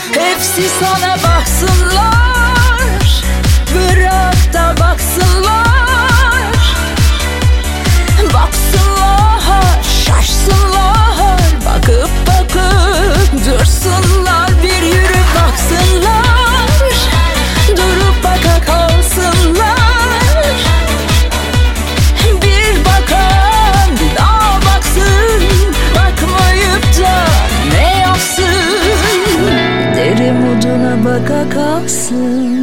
Hepsi sana baksınlar, bırak da baksınlar. Baksınlar, şaşsınlar, bakıp bakıp dursunlar. Bir yürü baksınlar, durup baka kalsınlar. Bir bakan bir daha baksın, bakmayıp da ne yapsın? Derim uduna baka kalsın.